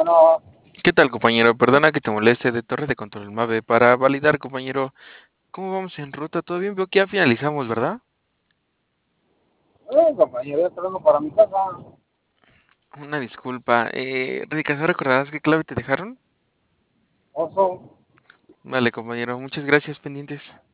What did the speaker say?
Bueno, ¿Qué tal, compañero? Perdona que te moleste de Torre de Control Mave para validar, compañero. ¿Cómo vamos en ruta? ¿Todo bien? Veo que ya finalizamos, ¿verdad? compañero, ya entrando para mi casa. Una disculpa. Ricas, ¿no recordarás qué clave te dejaron? Oso, Vale, compañero. Muchas gracias, pendientes.